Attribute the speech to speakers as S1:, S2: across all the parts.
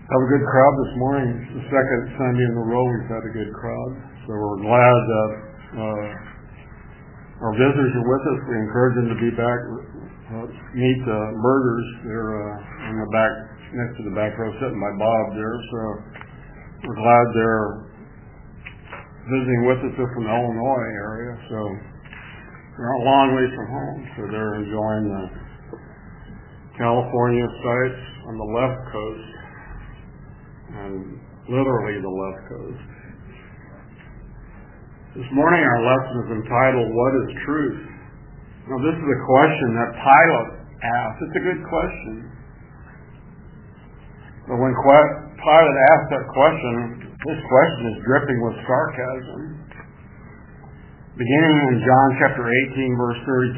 S1: Have a good crowd this morning. It's the second Sunday in a row we've had a good crowd. So we're glad that our visitors are with us. We encourage them to be back, meet the Burgers. They're in the back, next to the back row, sitting by Bob there. So we're glad they're visiting with us. They're from the Illinois area, so they're a long ways from home. So they're enjoying the California sites on the left coast, and literally the left coast. This morning our lesson is entitled, What is Truth? Now this is a question that Pilate asked. It's a good question. But when Pilate asked that question, this question is dripping with sarcasm. Beginning in John chapter 18, verse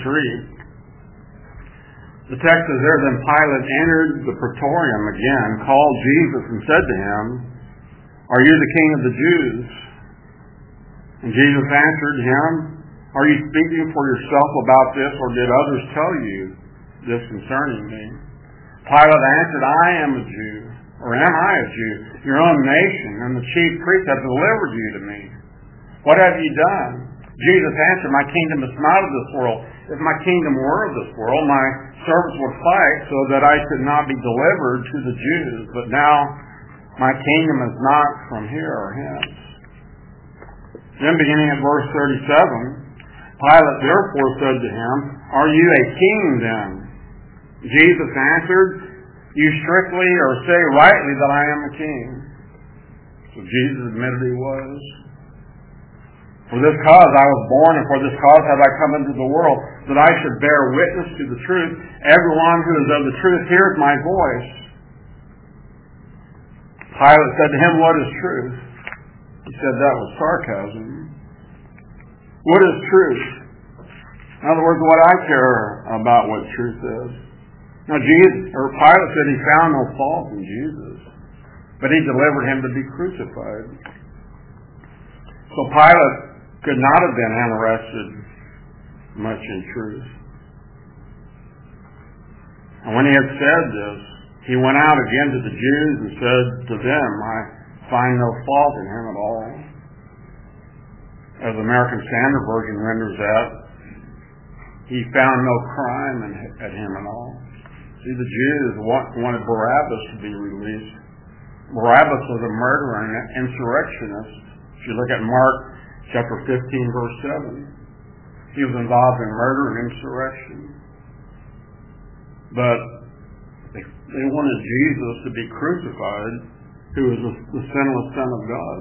S1: 33, the text is there, Then Pilate entered the praetorium again, called Jesus, and said to him, Are you the king of the Jews? And Jesus answered him, Are you speaking for yourself about this, or did others tell you this concerning me? Pilate answered, I am a Jew, or am I a Jew? Your own nation and the chief priests have delivered you to me. What have you done? Jesus answered, My kingdom is not of this world. If my kingdom were of this world, my servants would fight so that I could not be delivered to the Jews. But now my kingdom is not from here or hence. Then beginning at verse 37, Pilate therefore said to him, Are you a king then? Jesus answered, You strictly or say rightly that I am a king. So Jesus admitted he was. For this cause I was born, and for this cause have I come into the world, that I should bear witness to the truth. Everyone who is of the truth hears my voice. Pilate said to him, What is truth? He said that was sarcasm. What is truth? In other words, what I care about what truth is. Now Pilate said he found no fault in Jesus, but he delivered him to be crucified. So Pilate could not have been interested much in truth. And when he had said this, he went out again to the Jews and said to them, I find no fault in him at all. As the American Standard Version renders that, he found no crime at him at all. See, the Jews wanted Barabbas to be released. Barabbas was a murderer and an insurrectionist. If you look at Mark chapter 15, verse 7, he was involved in murder and insurrection. But they wanted Jesus to be crucified, who was the sinless Son of God.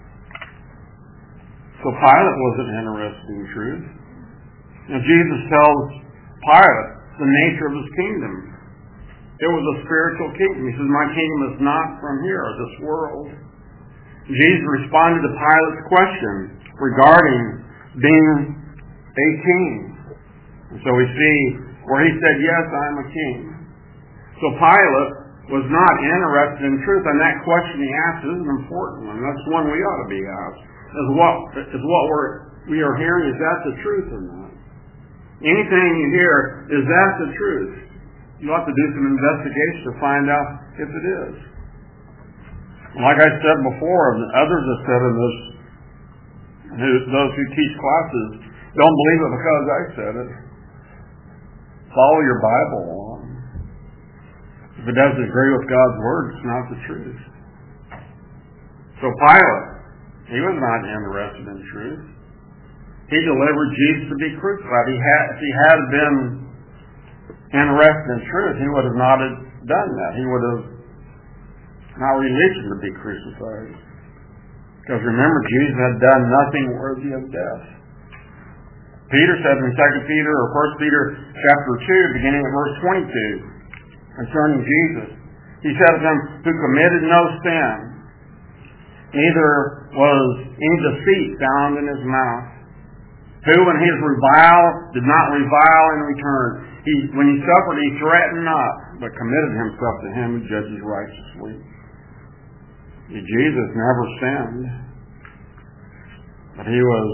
S1: So Pilate wasn't interested in truth. Now Jesus tells Pilate the nature of his kingdom. It was a spiritual kingdom. He says, My kingdom is not from here, this world. Jesus responded to Pilate's question regarding being a king. And so we see where he said, Yes, I'm a king. So Pilate was not interested in truth, and that question he asked is an important one. That's one we ought to be asked. Is what we are hearing, is that the truth or not? Anything you hear, is that the truth? You'll have to do some investigation to find out if it is. Like I said before, and others have said in this, those who teach classes, don't believe it because I said it. Follow your Bible along. If it doesn't agree with God's Word, it's not the truth. So Pilate, he was not interested in truth. He delivered Jesus to be crucified. If he had been interested in truth, he would have not done that. He would have not released him to be crucified. Because remember, Jesus had done nothing worthy of death. Peter said in 2 Peter or 1 Peter chapter 2, beginning at verse 22, concerning Jesus, he said of him, who committed no sin, neither was any deceit found in his mouth, who when he was reviled did not revile in return. When he suffered, he threatened not, but committed himself to him who judges righteously. Jesus never sinned, but he was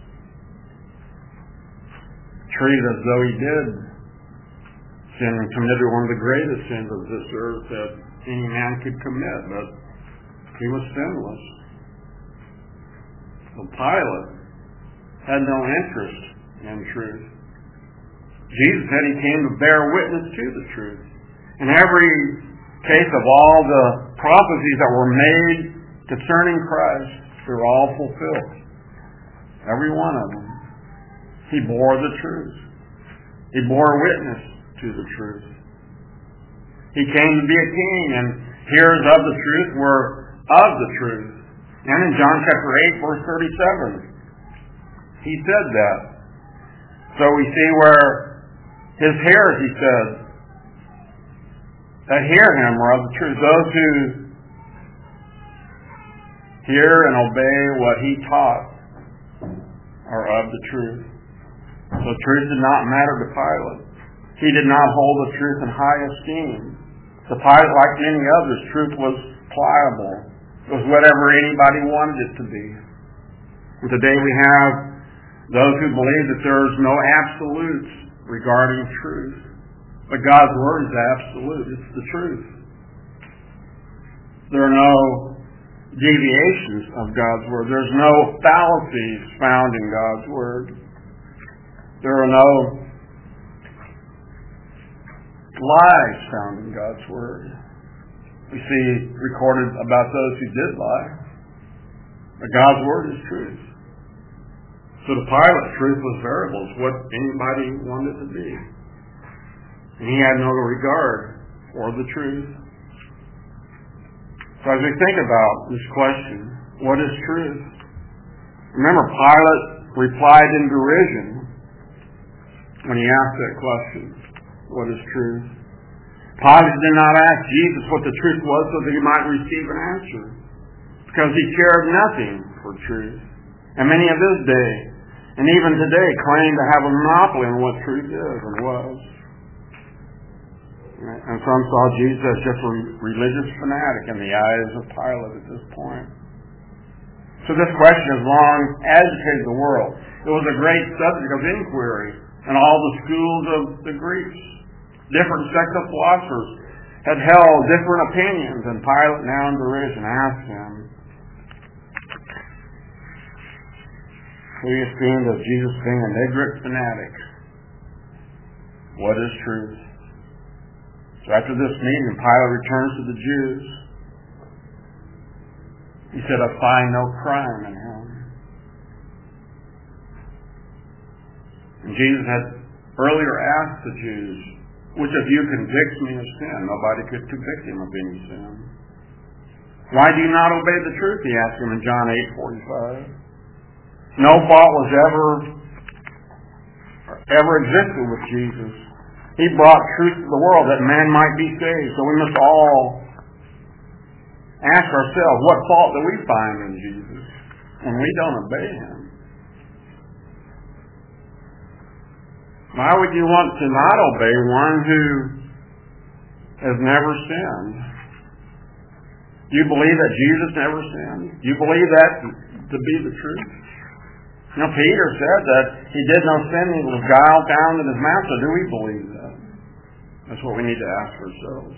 S1: treated as though he did sin and committed one of the greatest sins of this earth that any man could commit, but he was sinless. So Pilate had no interest in truth. Jesus said he came to bear witness to the truth. In every case of all the prophecies that were made concerning Christ, they were all fulfilled. Every one of them. He bore the truth. He bore witness to the truth. He came to be a king, and hearers of the truth were of the truth. And in John chapter 8, verse 37, he said that. So we see where his hearers, he said, that hear him are of the truth. Those who hear and obey what he taught are of the truth. So truth did not matter to Pilate. He did not hold the truth in high esteem. To Pilate, like many others, truth was pliable. It was whatever anybody wanted it to be. And today we have those who believe that there is no absolutes regarding truth. But God's Word is absolute. It's the truth. There are no deviations of God's Word. There's no fallacies found in God's Word. There are no lies found in God's Word. We see recorded about those who did lie. But God's Word is truth. So to Pilate, truth was variable. It's what anybody wanted to be. And he had no regard for the truth. So as we think about this question, what is truth? Remember, Pilate replied in derision when he asked that question, what is truth? Pilate did not ask Jesus what the truth was so that he might receive an answer, because he cared nothing for truth. And many of his day, and even today, claim to have a monopoly on what truth is and was. And some saw Jesus as just a religious fanatic in the eyes of Pilate at this point. So this question has long agitated the world. It was a great subject of inquiry in all the schools of the Greeks. Different sects of philosophers had held different opinions, and Pilate now in derision asked him, who he esteemed of Jesus being an ignorant fanatic. What is truth? So after this meeting, Pilate returns to the Jews. He said, I find no crime in him. And Jesus had earlier asked the Jews, which of you convicts me of sin? Nobody could convict him of any sin. Why do you not obey the truth? He asked him in John 8:45. No fault was ever existed with Jesus. He brought truth to the world that man might be saved. So we must all ask ourselves, what fault do we find in Jesus when we don't obey him? Why would you want to not obey one who has never sinned? Do you believe that Jesus never sinned? Do you believe that to be the truth? Now, Peter said that he did no sin, he was guile found in his mouth. So do we believe that? That's what we need to ask ourselves.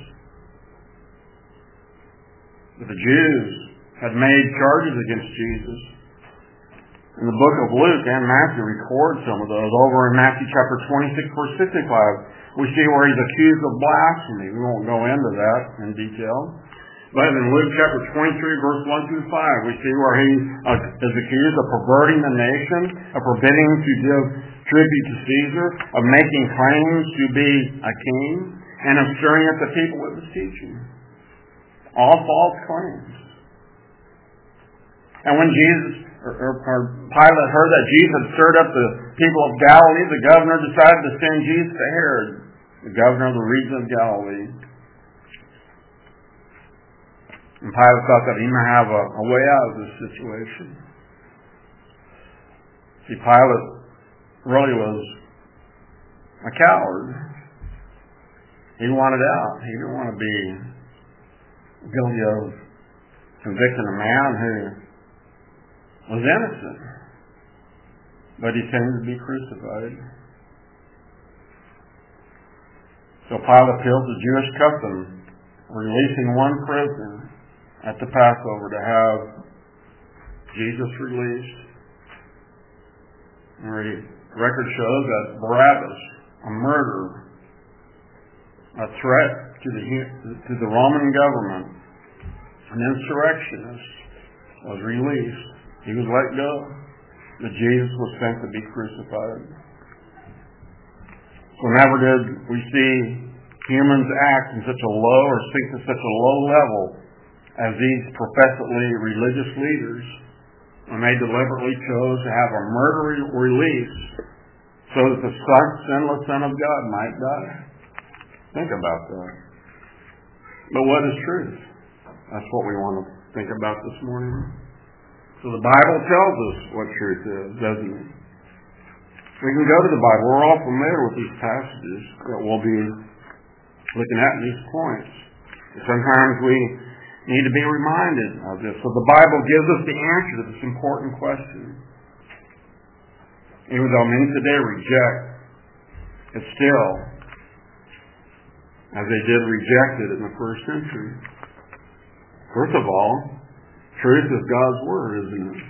S1: But the Jews had made charges against Jesus. In the book of Luke and Matthew record some of those. Over in Matthew chapter 26, verse 65, we see where he's accused of blasphemy. We won't go into that in detail. But in Luke chapter 23, verse 1 through 5, we see where he is accused of perverting the nation, of forbidding to give tribute to Caesar, of making claims to be a king, and of stirring up the people with his teaching. All false claims. And when Pilate heard that Jesus had stirred up the people of Galilee, the governor decided to send Jesus to Herod, the governor of the region of Galilee. And Pilate thought that he might have a way out of this situation. See, Pilate really was a coward. He wanted out. He didn't want to be guilty of convicting a man who was innocent. But he seemed to be crucified. So Pilate appealed to Jewish custom releasing one prisoner at the Passover to have Jesus released. And the record shows that Barabbas, a murderer, a threat to the Roman government, an insurrectionist, was released. He was let go, but Jesus was sent to be crucified. So never did we see humans act in such a low or sink to such a low level as these professedly religious leaders when they deliberately chose to have a murder release so that the sinless Son of God might die. Think about that. But what is truth? That's what we want to think about this morning. So the Bible tells us what truth is, doesn't it? We can go to the Bible. We're all familiar with these passages that we'll be looking at in these points. Sometimes we need to be reminded of this. So the Bible gives us the answer to this important question. Even though many today reject it still, as they did reject it in the first century. First of all, truth is God's Word, isn't it?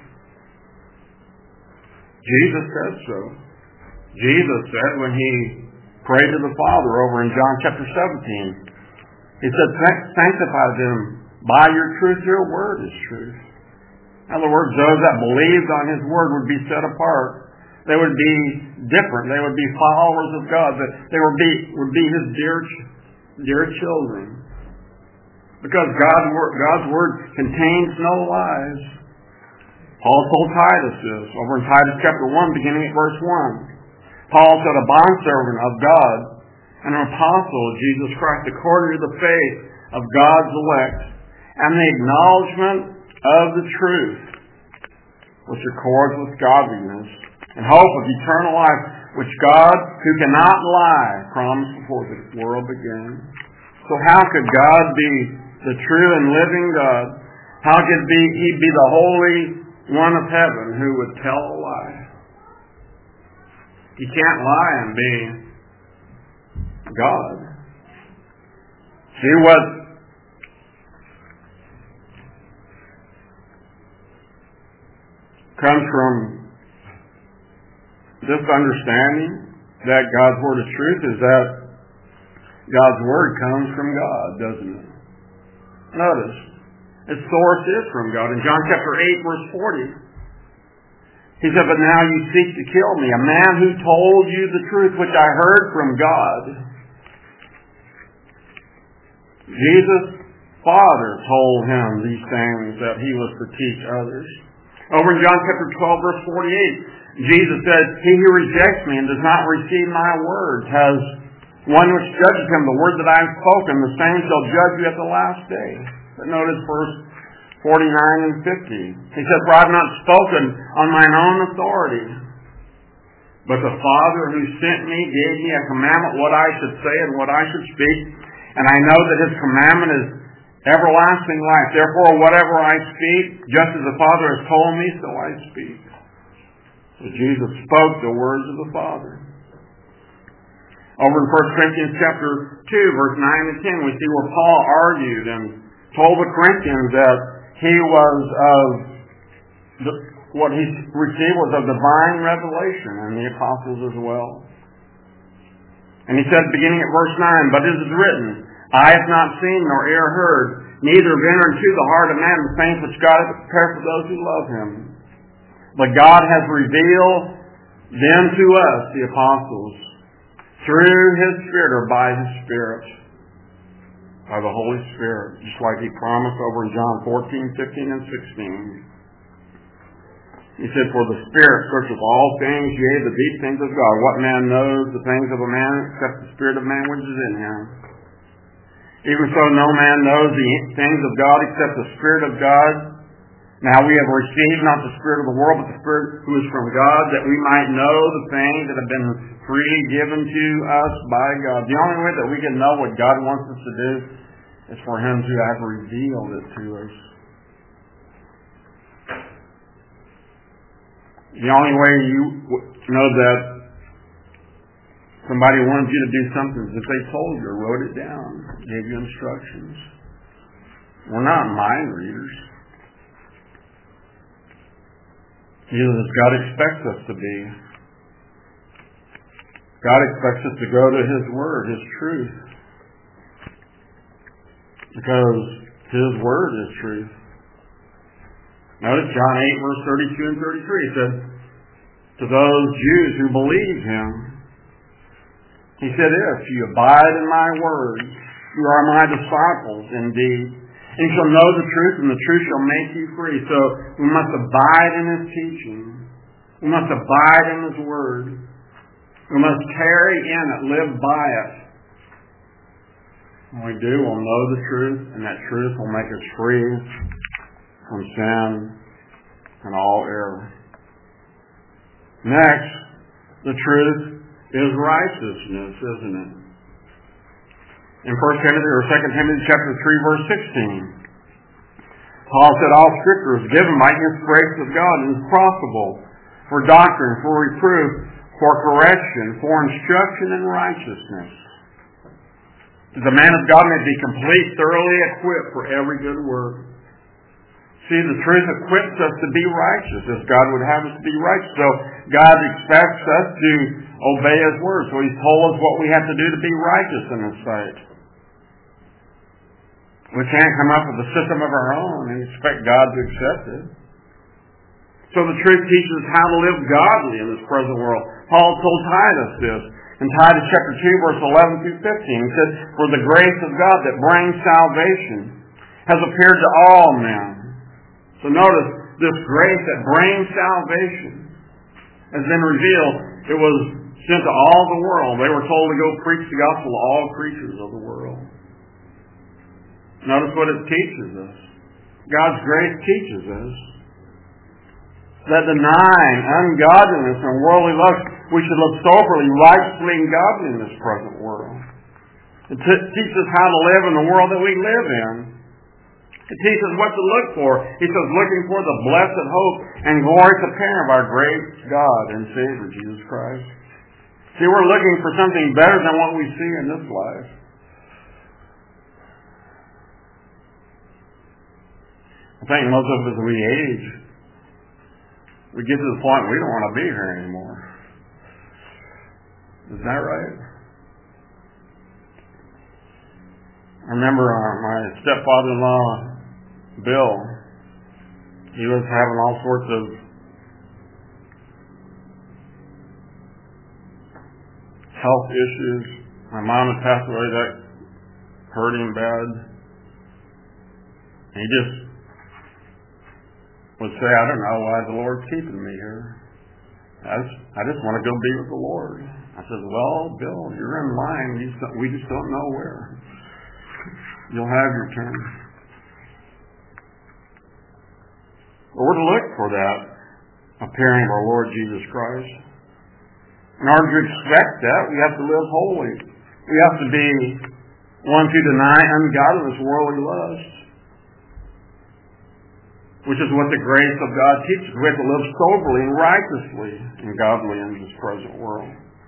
S1: Jesus said so. Jesus said when He prayed to the Father over in John chapter 17, He said, sanctify them by your truth. Your Word is truth. In other words, those that believed on His Word would be set apart. They would be different. They would be followers of God. They would be His dear children. Because God's Word contains no lies. Paul told Titus this over in Titus chapter 1, beginning at verse 1. Paul said, a bondservant of God and an apostle of Jesus Christ according to the faith of God's elect and the acknowledgement of the truth which accords with godliness and hope of eternal life which God, who cannot lie, promised before the world began. So how could God be the true and living God? How could He be the Holy One of heaven who would tell a lie? He can't lie and be God. See what comes from this understanding that God's Word is truth is that God's Word comes from God, doesn't it? Notice, its source is from God. In John chapter 8, verse 40, He said, but now you seek to kill me, a man who told you the truth which I heard from God. Jesus' Father told him these things that he was to teach others. Over in John chapter 12, verse 48, Jesus said, he who rejects me and does not receive my words has one which judges him. The word that I have spoken, the same shall judge you at the last day. But notice verse 49 and 50. He said, for I have not spoken on mine own authority, but the Father who sent me gave me a commandment what I should say and what I should speak. And I know that His commandment is everlasting life. Therefore, whatever I speak, just as the Father has told me, so I speak. So Jesus spoke the words of the Father. Over in 1 Corinthians chapter 2, verse 9 and 10, we see where Paul argued and told the Corinthians that he was what he received was a divine revelation, and the apostles as well. And he said, beginning at verse 9, but it is written, eye hath not seen nor ear heard, neither have entered into the heart of man the things which God hath prepared for those who love Him. But God has revealed them to us, the apostles, through His Spirit or by His Spirit. By the Holy Spirit, just like He promised over in John 14, 15, and 16. He said, for the Spirit searcheth all things, yea, the deep things of God. What man knows the things of a man except the Spirit of man which is in him? Even so, no man knows the things of God except the Spirit of God. Now we have received not the Spirit of the world, but the Spirit who is from God, that we might know the things that have been freely given to us by God. The only way that we can know what God wants us to do is for Him to have revealed it to us. The only way you know that Somebody wanted you to do something that they told you or wrote it down, gave you instructions. We're not mind readers. Neither does God expect us to be. God expects us to go to His Word, His truth. Because His Word is truth. Notice John 8, verse 32 and 33. He said, to those Jews who believe Him, He said, if you abide in my words, you are my disciples indeed. And you shall know the truth, and the truth shall make you free. So we must abide in His teaching. We must abide in His word. We must carry in it, live by it. When we do, we'll know the truth, and that truth will make us free from sin and all error. Next, the truth is righteousness, isn't it? In 1 Timothy or 2 Timothy chapter 3, verse 16, Paul said, all Scripture is given by inspiration of God and is profitable for doctrine, for reproof, for correction, for instruction in righteousness. The man of God may be complete, thoroughly equipped for every good work. See, the truth equips us to be righteous as God would have us to be righteous. So God expects us to obey His word. So He's told us what we have to do to be righteous in His sight. We can't come up with a system of our own and expect God to accept it. So the truth teaches us how to live godly in this present world. Paul told Titus this in Titus chapter 2, verse 11 through 15. He said, for the grace of God that brings salvation has appeared to all men. So notice, this grace that brings salvation has been revealed. It was sent to all the world. They were told to go preach the gospel to all creatures of the world. Notice what it teaches us. God's grace teaches us that denying ungodliness and worldly lust, we should live soberly, righteously, and godly in this present world. It teaches us how to live in the world that we live in. It teaches us what to look for. He says, looking for the blessed hope and glorious appearing of our great God and Savior, Jesus Christ. See, we're looking for something better than what we see in this life. I think most of us, as we age, we get to the point we don't want to be here anymore. Is that right? I remember my stepfather-in-law, Bill, he was having all sorts of health issues. My mom had passed away. That hurt him bad. And he just would say, I don't know why the Lord's keeping me here. I just want to go be with the Lord. I said, well, Bill, you're in line. We just don't know where. You'll have your turn. But we're to look for that appearing of our Lord Jesus Christ. In order to expect that, we have to live holy. We have to be one to deny ungodliness, worldly lust, which is what the grace of God teaches. We have to live soberly and righteously and godly in this present world.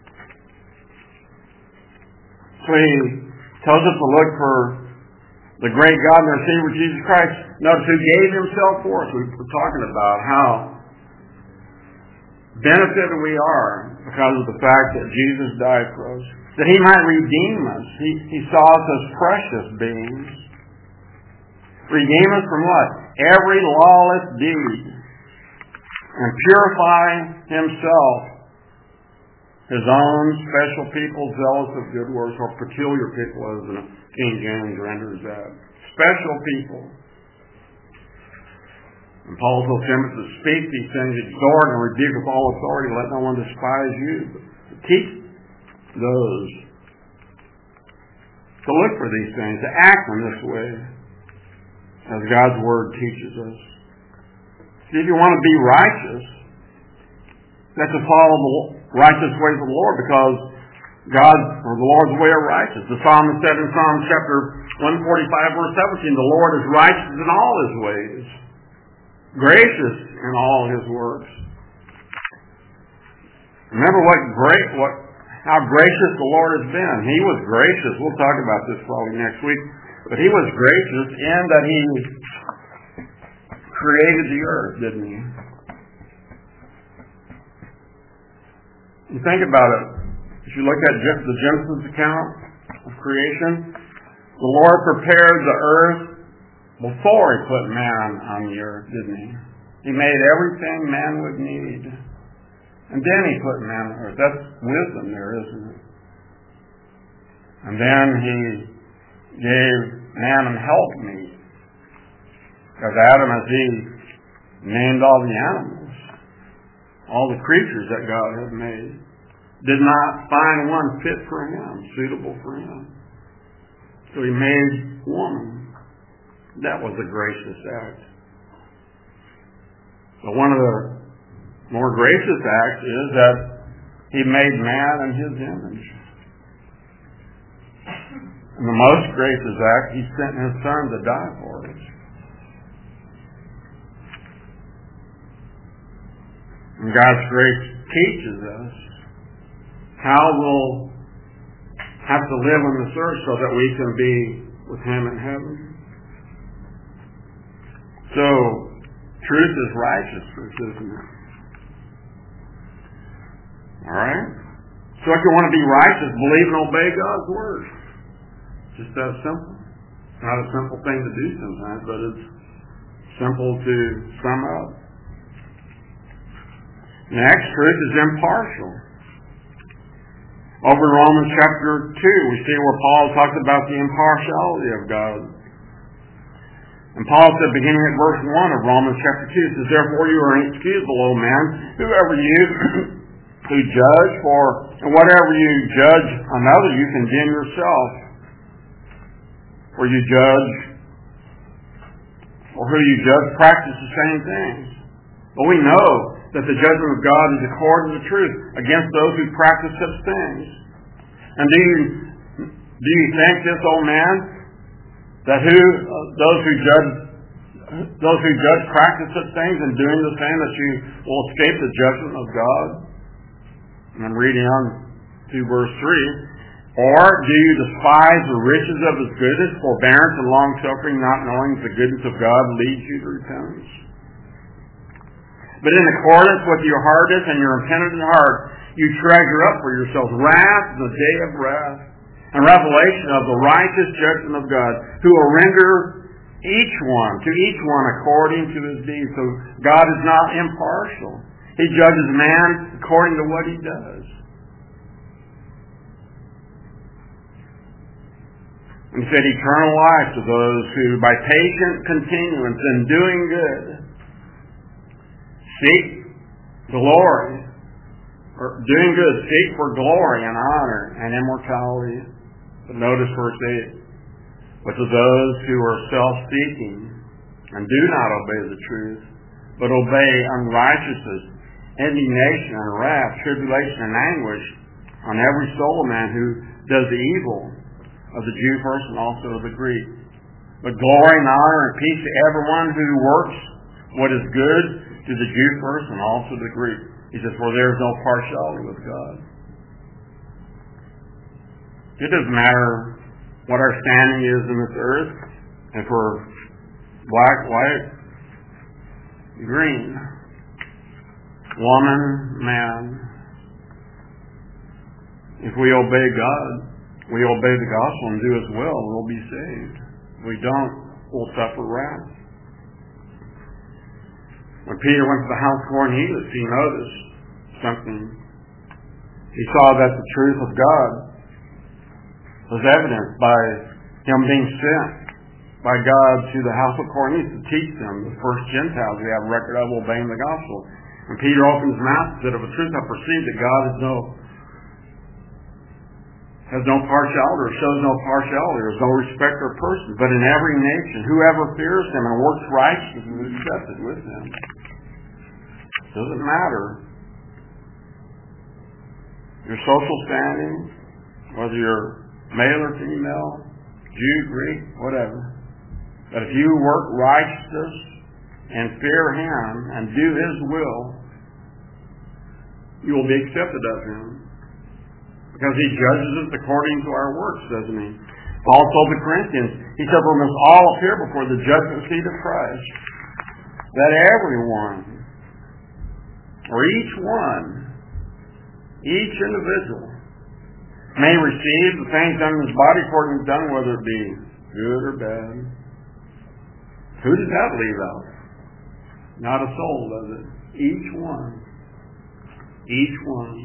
S1: So He tells us to look for the great God and our Savior Jesus Christ. Notice who gave Himself for us. We're talking about how benefited we are because of the fact that Jesus died for us. That He might redeem us. He saw us as precious beings. Redeem us from what? Every lawless deed. And purify Himself, His own special people, zealous of good works, or peculiar people, as the King James renders that. Special people. And Paul told Timothy to speak these things, exhort and rebuke with all authority, let no one despise you. But teach those to look for these things, to act in this way, as God's Word teaches us. See, if you want to be righteous, you have to follow the righteous ways of the Lord, because God, or the Lord's way are righteous. The psalmist said in Psalm chapter 145, verse 17, the Lord is righteous in all His ways, gracious in all His works. Remember what how gracious the Lord has been. He was gracious. We'll talk about this probably next week. But He was gracious in that He created the earth, didn't He? You think about it. If you look at the Genesis account of creation, the Lord prepared the earth before He put man on the earth, didn't He? He made everything man would need. And then He put man on earth. That's wisdom there, isn't it? And then He gave man an helpmeet. Because Adam, as he named all the animals, all the creatures that God had made, did not find one fit for him, suitable for him. So He made woman. That was a gracious act. But one of the more gracious acts is that He made man in His image. And the most gracious act, He sent His Son to die for us. And God's grace teaches us how we'll have to live on this earth so that we can be with Him in heaven. So, truth is righteousness, isn't it? Alright? So if you want to be righteous, believe and obey God's Word. Just that simple. It's not a simple thing to do sometimes, but it's simple to sum up. Next, truth is impartial. Over in Romans chapter 2, we see where Paul talks about the impartiality of God. And Paul said, beginning at verse 1 of Romans chapter 2, says, therefore you are inexcusable, O man, whoever you who judge, for and whatever you judge another, you condemn yourself. For you judge, or who you judge, practice the same things. But we know that the judgment of God is according to the truth against those who practice such things. And do you think this, O man, that those who judge practice such things and doing the same, that you will escape the judgment of God? And I'm reading on to verse 3. Or do you despise the riches of His goodness, forbearance and long-suffering, not knowing the goodness of God leads you to repentance? But in accordance with your hardness and your impenitent heart, you treasure up for yourselves wrath in the day of wrath, and revelation of the righteous judgment of God, who will render to each one according to his deeds. So God is not impartial. He judges man according to what he does. And He said, eternal life to those who, by patient continuance in doing good, seek glory, or doing good, seek for glory and honor and immortality. But notice verse 8. But to those who are self-seeking and do not obey the truth, but obey unrighteousness, indignation and wrath, tribulation and anguish on every soul of man who does the evil, of the Jew first and also of the Greek. But glory and honor and peace to everyone who works what is good, to the Jew first and also the Greek. He says, for there is no partiality with God. It doesn't matter what our standing is in this earth, if we're black, white, green, woman, man. If we obey God, we obey the gospel and do His will, and we'll be saved. If we don't, we'll suffer wrath. When Peter went to the house of Cornelius, he noticed something. He saw that the truth of God was evidenced by him being sent by God to the house of Cornelius to teach them, the first Gentiles we have a record of obeying the gospel. When Peter opened his mouth and said, of a truth I perceive that God has no partiality, or shows no partiality, or is no respecter of persons, but in every nation, whoever fears Him and works righteousness is accepted with Him. Doesn't matter your social standing, whether you're male or female, Jew, Greek, whatever. But if you work righteousness and fear Him and do His will, you will be accepted of Him. Because He judges us according to our works, doesn't He? Paul told the Corinthians, he said, we must all appear before the judgment seat of Christ. That everyone, or each one, each individual, may receive the things done in his body according to done, whether it be good or bad. Who does that leave out? Not a soul, does it? Each one. Each one.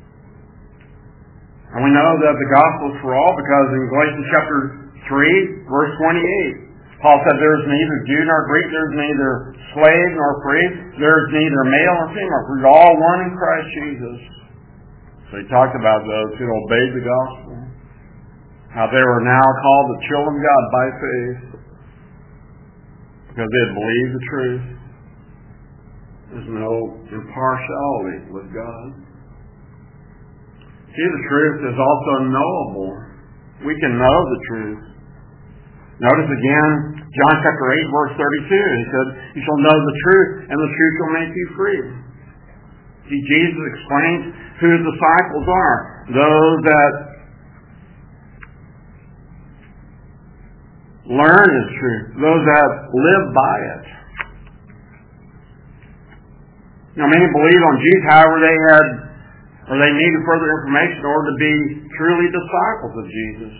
S1: And we know that the gospel is for all because in Galatians chapter 3, verse 28, Paul said there is neither Jew nor Greek, there is neither slave nor free, there is neither male nor female, for you're all one in Christ Jesus. So he talked about those who obeyed the gospel, how they were now called the children of God by faith because they had believed the truth. There's no impartiality with God. See, the truth is also knowable. We can know the truth. Notice again, John chapter 8, verse 32. He said, you shall know the truth, and the truth shall make you free. See, Jesus explains who His disciples are. Those that learn His truth. Those that live by it. Now, many believe on Jesus, however, they needed further information in order to be truly disciples of Jesus.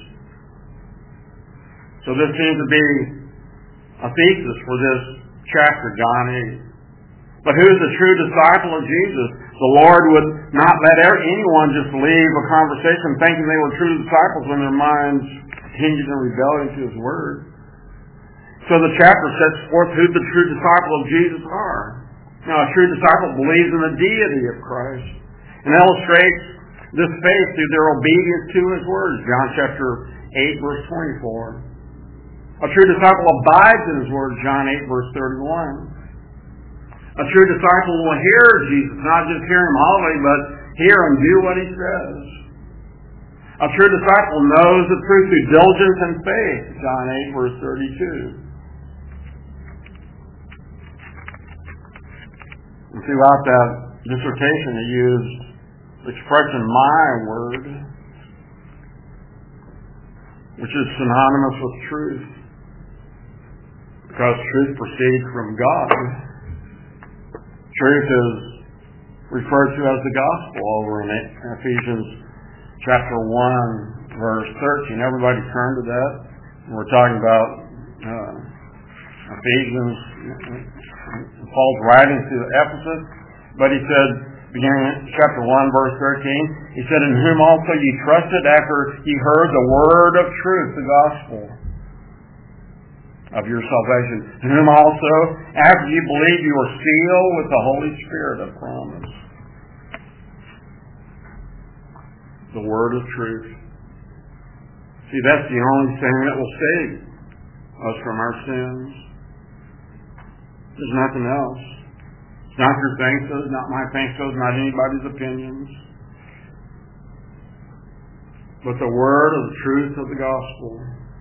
S1: So this seems to be a thesis for this chapter, John 8. But who is the true disciple of Jesus? The Lord would not let anyone just leave a conversation thinking they were true disciples when their minds continued in rebellion to His Word. So the chapter sets forth who the true disciple of Jesus are. Now, a true disciple believes in the deity of Christ and illustrates this faith through their obedience to His words. John chapter 8, verse 24. A true disciple abides in His words. John 8, verse 31. A true disciple will hear Jesus, not just hear Him audibly, but hear Him do what He says. A true disciple knows the truth through diligence and faith. John 8, verse 32. And throughout that dissertation, he used the expression, my word, which is synonymous with truth. Because truth proceeds from God. Truth is referred to as the gospel over in Ephesians chapter 1, verse 13. Everybody turn to that. We're talking about Ephesians. Paul's writing to Ephesus, but he said, beginning in chapter 1, verse 13, he said, in whom also ye trusted after ye heard the word of truth, the gospel of your salvation, in whom also, after ye believed, you were sealed with the Holy Spirit of promise. The word of truth. See, that's the only thing that will save us from our sins. There's nothing else. It's not your thanks, not my thanks, not anybody's opinions. But the word of the truth of the gospel.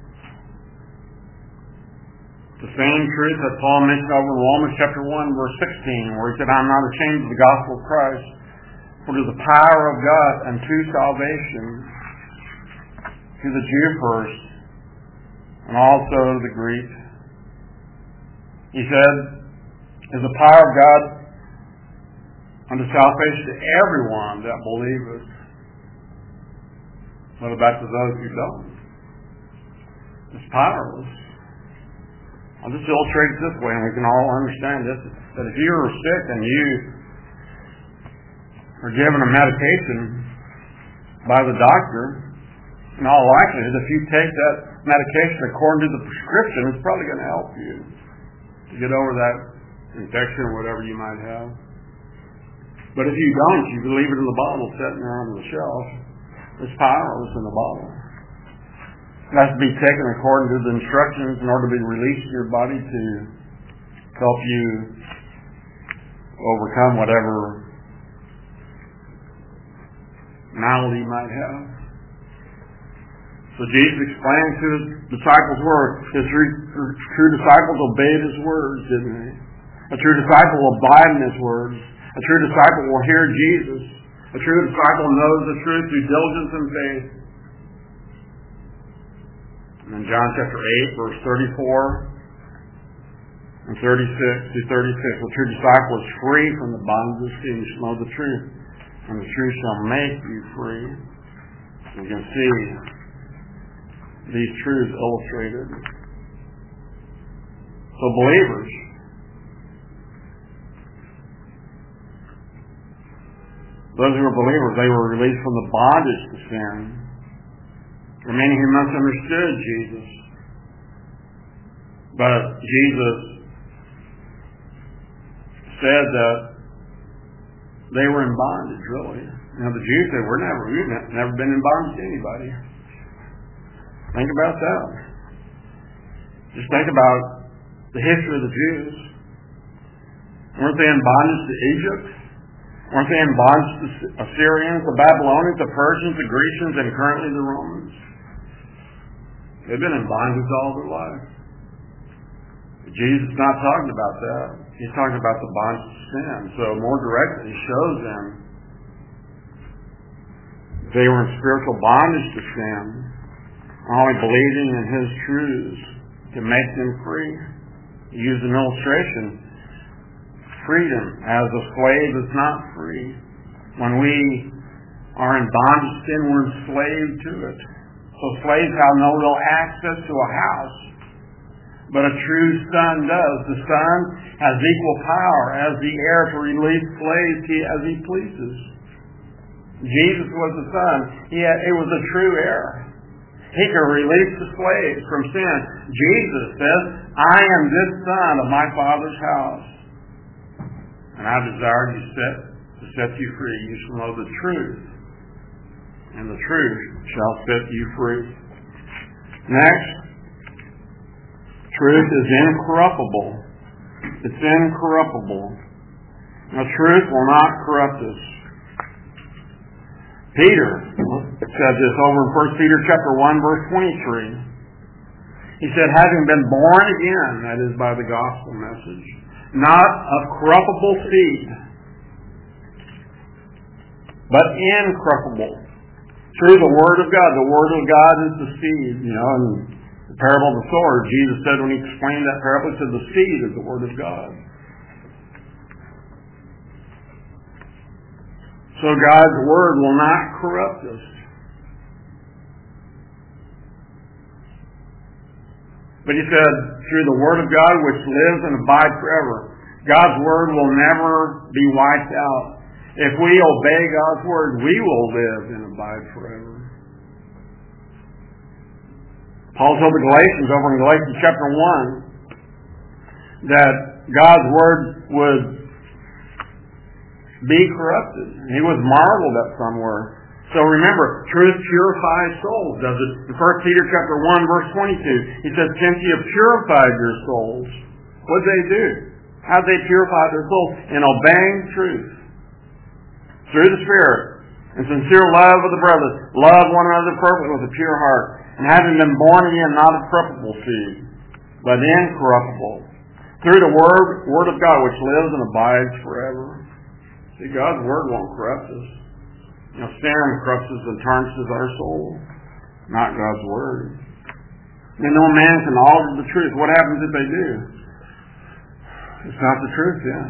S1: The same truth that Paul mentioned over in Romans chapter 1, verse 16, where he said, I'm not ashamed of the gospel of Christ, for it is the power of God unto salvation, to the Jew first, and also to the Greek. He said, is the power of God unto salvation to everyone that believeth. What about to those who don't? It's powerless. I'll just illustrate it this way, and we can all understand this, that if you are sick and you are given a medication by the doctor, in all likelihood, if you take that medication according to the prescription, it's probably going to help you to get over that infection or whatever you might have. But if you don't, you can leave it in the bottle sitting there on the shelf. It's powerless in the bottle. It has to be taken according to the instructions in order to be released in your body to help you overcome whatever malady you might have. So Jesus explained to His disciples' words. His true disciples obeyed His words, didn't they? A true disciple will abide in His words. A true disciple will hear Jesus. A true disciple knows the truth through diligence and faith. And in John chapter 8, verse 34 and 36 to 36, the true disciple is free from the bondage of sin. You shall know the truth, and the truth shall make you free. You can see these truths illustrated. So believers, those who were believers, they were released from the bondage to sin. There were many who misunderstood Jesus. But Jesus said that they were in bondage, really. Now the Jews said, we've never been in bondage to anybody. Think about that. Just think about the history of the Jews. Weren't they in bondage to Egypt? Weren't they in bondage to the Assyrians, the Babylonians, the Persians, the Grecians, and currently the Romans? They've been in bondage all their life. But Jesus is not talking about that. He's talking about the bondage of sin. So more directly, he shows them they were in spiritual bondage to sin, only believing in his truths to make them free. He used an illustration. Freedom as a slave is not free. When we are in bondage to sin, we're enslaved to it. So slaves have no real access to a house, but a true son does. The son has equal power as the heir to release slaves as he pleases. Jesus was the son. It was a true heir. He could release the slaves from sin. Jesus says, I am this son of my Father's house. And I desire to set you free. You shall know the truth, and the truth shall set you free. Next, truth is incorruptible. It's incorruptible. Now, truth will not corrupt us. Peter said this over in 1 Peter chapter 1, verse 23. He said, having been born again, that is by the gospel message, not of corruptible seed, but incorruptible, through the Word of God. The Word of God is the seed. You know, in the parable of the sword, Jesus said when he explained that parable, he said the seed is the Word of God. So God's Word will not corrupt us. But he said, through the Word of God which lives and abides forever. God's Word will never be wiped out. If we obey God's Word, we will live and abide forever. Paul told the Galatians over in Galatians chapter 1 that God's Word would be corrupted. He was marveled at somewhere. So remember, truth purifies souls, does it? In 1 Peter chapter 1, verse 22, he says, since you have purified your souls, what did they do? How did they purify their souls? In obeying truth. Through the Spirit. And sincere love of the brothers. Love one another perfectly with a pure heart. And having been born again, not of corruptible seed, but incorruptible. Through the Word of God, which lives and abides forever. See, God's Word won't corrupt us. You know, sin corrupts us and tarnishes our soul, not God's Word. And no man can alter the truth. What happens if they do? It's not the truth, yeah.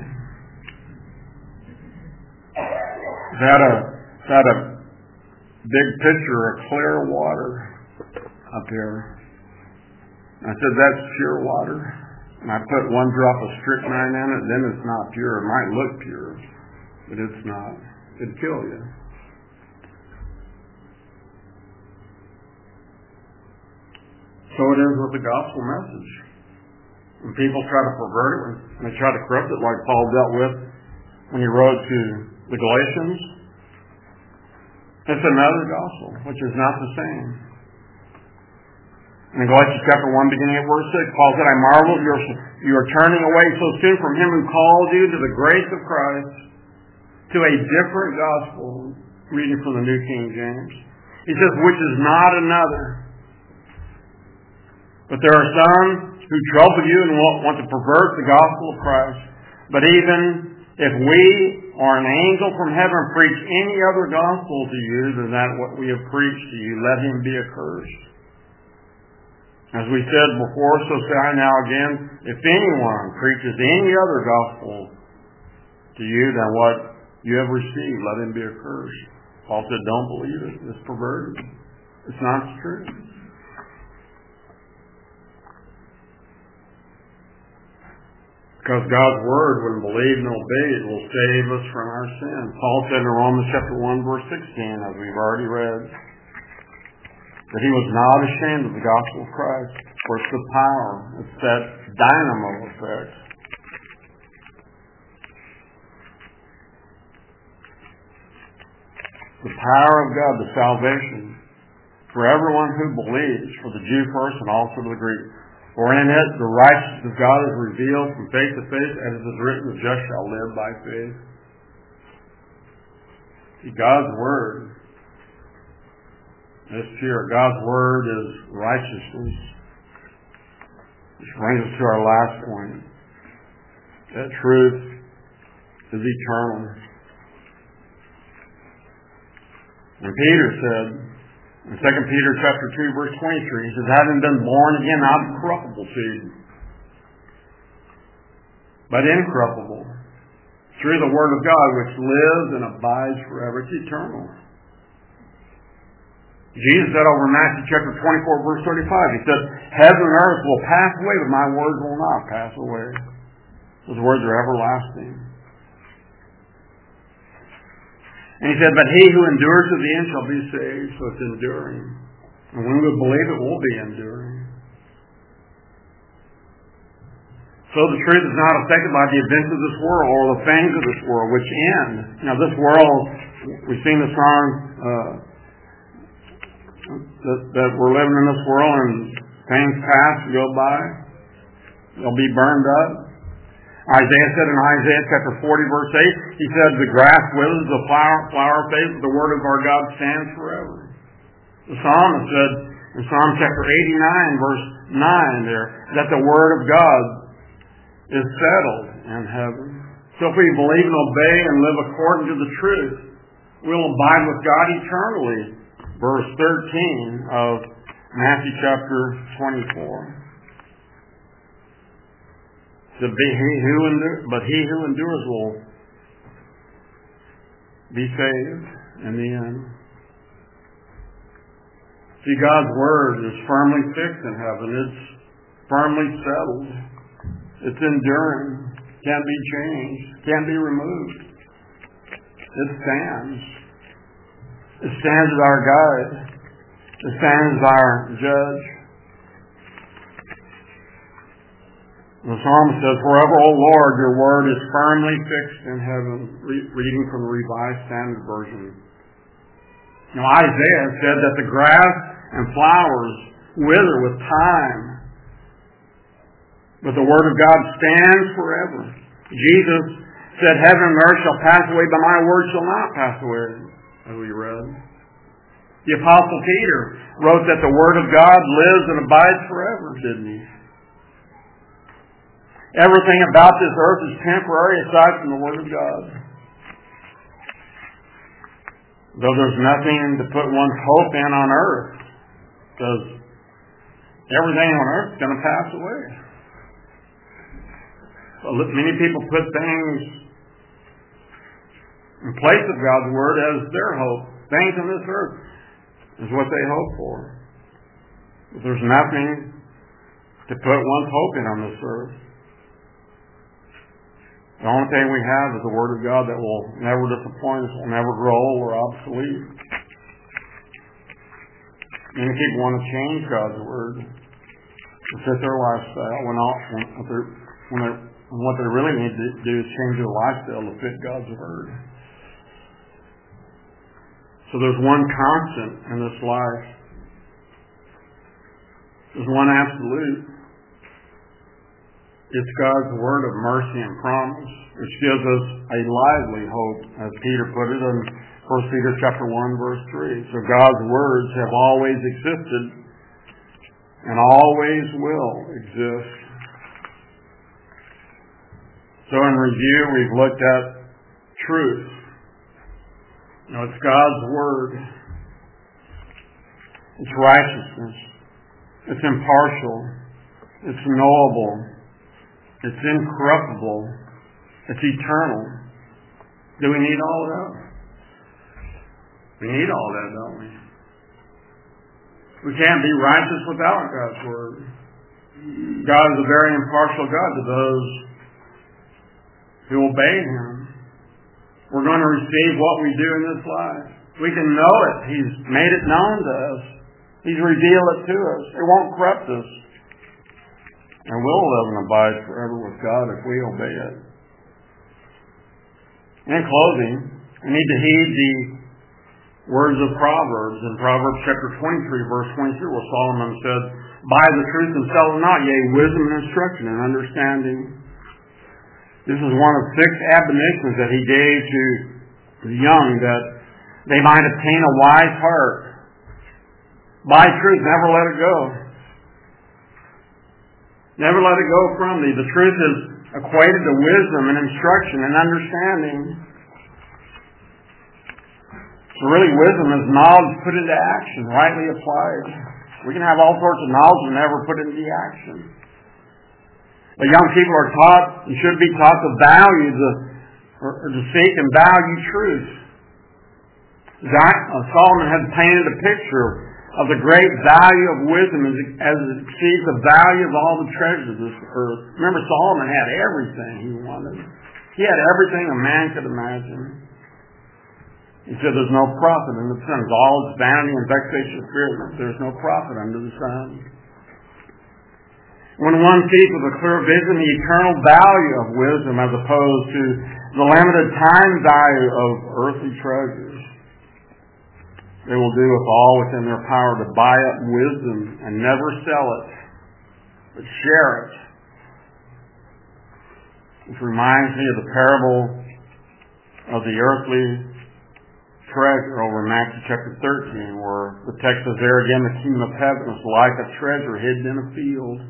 S1: It's had a big pitcher of clear water up here. I said, that's pure water. And I put one drop of strychnine in it, then it's not pure. It might look pure, but it's not. It'd kill you. So it is with the gospel message. When people try to pervert it, when they try to corrupt it, like Paul dealt with when he wrote to the Galatians, it's another gospel, which is not the same. In Galatians chapter 1, beginning at verse 6, Paul said, I marvel you are turning away so soon from him who called you to the grace of Christ, to a different gospel, reading from the New King James. He says, which is not another. But there are some who trouble you and want to pervert the gospel of Christ. But even If we or an angel from heaven preach any other gospel to you than that what we have preached to you, let him be accursed. As we said before, so say I now again, if anyone preaches any other gospel to you than what you have received, let him be accursed. Paul said, don't believe it. It's perverted. It's not true. Because God's word, when believed and obeyed, will save us from our sin. Paul said in Romans chapter 1, verse 16, as we've already read, that he was not ashamed of the gospel of Christ, for it's the power. It's that dynamo effect. The power of God, the salvation, for everyone who believes, for the Jew first and also to the Greek. For in it the righteousness of God is revealed from faith to faith, as it is written, the just shall live by faith. See, God's word is pure. God's word is righteousness. Which brings us to our last point. That truth is eternal. And Peter said, in 2 Peter chapter 2, verse 23, he says, having been born again out of corruptible seed, but incorruptible, through the word of God, which lives and abides forever. It's eternal. Jesus said over in Matthew chapter 24, verse 35, he said, heaven and earth will pass away, but my words will not pass away. Those words are everlasting. And he said, but he who endures to the end shall be saved. So it's enduring. And when we believe it, we'll be enduring. So the truth is not affected by the events of this world or the things of this world, which end. Now this world, we've seen the song that we're living in this world and things pass and go by. They'll be burned up. Isaiah said in Isaiah chapter 40, verse 8, he said, the grass withers, the flower fades, but the word of our God stands forever. The psalmist said in Psalm chapter 89, verse 9 there, that the word of God is settled in heaven. So if we believe and obey and live according to the truth, we'll abide with God eternally. Verse 13 of Matthew chapter 24. But he who endures will be saved in the end. See, God's word is firmly fixed in heaven. It's firmly settled. It's enduring. Can't be changed. Can't be removed. It stands. It stands as our guide. It stands as our judge. The psalmist says, forever, O Lord, your word is firmly fixed in heaven. Reading from the Revised Standard Version. Now Isaiah said that the grass and flowers wither with time, but the word of God stands forever. Jesus said, heaven and earth shall pass away, but my word shall not pass away, as we read. The Apostle Peter wrote that the word of God lives and abides forever, didn't he? Everything about this earth is temporary aside from the Word of God. Though there's nothing to put one's hope in on earth, because everything on earth is going to pass away. Well, many people put things in place of God's Word as their hope. Things on this earth is what they hope for. But there's nothing to put one's hope in on this earth. The only thing we have is the Word of God that will never disappoint us, will never grow old or obsolete. Many people want to change God's Word to fit their lifestyle when what they really need to do is change their lifestyle to fit God's Word. So there's one constant in this life. There's one absolute. It's God's word of mercy and promise, which gives us a lively hope, as Peter put it in 1 Peter chapter 1, verse 3. So God's words have always existed and always will exist. So in review, we've looked at truth. It's God's Word. It's righteousness. It's impartial. It's knowable. It's incorruptible. It's eternal. Do we need all of that? We need all of that, don't we? We can't be righteous without God's Word. God is a very impartial God to those who obey Him. We're going to receive what we do in this life. We can know it. He's made it known to us. He's revealed it to us. It won't corrupt us. And we'll live and abide forever with God if we obey it. In closing, we need to heed the words of Proverbs. In Proverbs chapter 23, verse 23, where Solomon said, "Buy the truth and sell it not, yea, wisdom and instruction and understanding." This is one of 6 admonitions that he gave to the young, that they might obtain a wise heart. Buy truth, never let it go. Never let it go from thee. The truth is equated to wisdom and instruction and understanding. So really, wisdom is knowledge put into action, rightly applied. We can have all sorts of knowledge and never put it into action. But young people are taught and should be taught to value or to seek and value truth. Solomon had painted a picture of the great value of wisdom as it exceeds the value of all the treasures of this earth. Remember, Solomon had everything he wanted. He had everything a man could imagine. He said there's no profit in the sun. All its vanity and vexation of spirit. There's no profit under the sun. When one sees with a clear vision the eternal value of wisdom as opposed to the limited time value of earthly treasures, they will do with all within their power to buy up wisdom and never sell it, but share it. This reminds me of the parable of the earthly treasure over in Matthew chapter 13, where the text says, "There again the kingdom of heaven is like a treasure hidden in a field.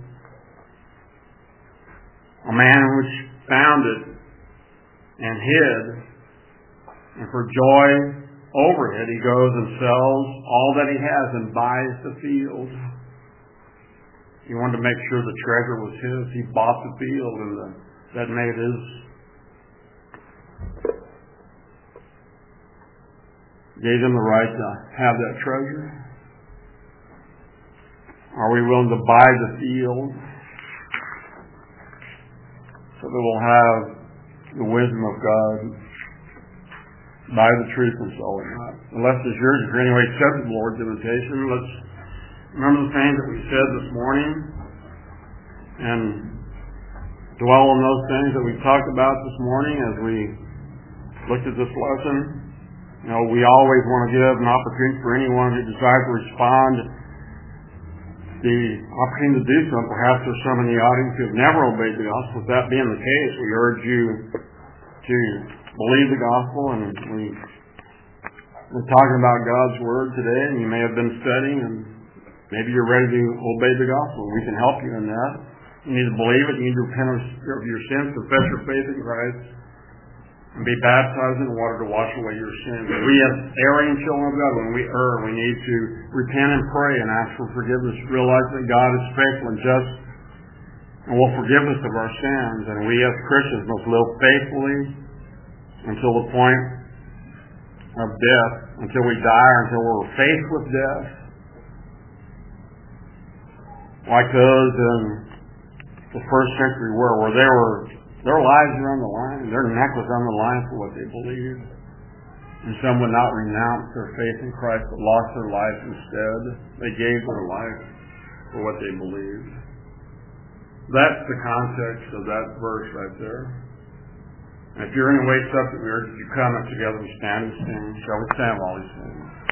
S1: A man which found it and hid, and for joy over it, he goes and sells all that he has and buys the field." He wanted to make sure the treasure was his. He bought the field, and that made his. Gave him the right to have that treasure. Are we willing to buy the field so that we'll have the wisdom of God? Buy the truth and sell it not. Unless it's yours, if you're anyway accepted the Lord's invitation, let's remember the things that we said this morning and dwell on those things that we talked about this morning as we looked at this lesson. We always want to give an opportunity for anyone who desires to respond the opportunity to do so. Perhaps there's some in the audience who have never obeyed the gospel. With that being the case, we urge you to believe the gospel, and we're talking about God's Word today, and you may have been studying, and maybe you're ready to obey the gospel. We can help you in that. You need to believe it. You need to repent of your sins, confess your faith in Christ, and be baptized in water to wash away your sins. We as erring children of God, when we err, we need to repent and pray and ask for forgiveness. Realize that God is faithful and just and will forgive us of our sins. And we as Christians must live faithfully until the point of death, until we die, or until we're faced with death. Like those in the first century were, where their lives were on the line, their neck was on the line for what they believed. And some would not renounce their faith in Christ, but lost their life instead. They gave their life for what they believed. That's the context of that verse right there. And if you're in a way subject, we urge you to come up together and stand and sing. Shall we stand while we sing?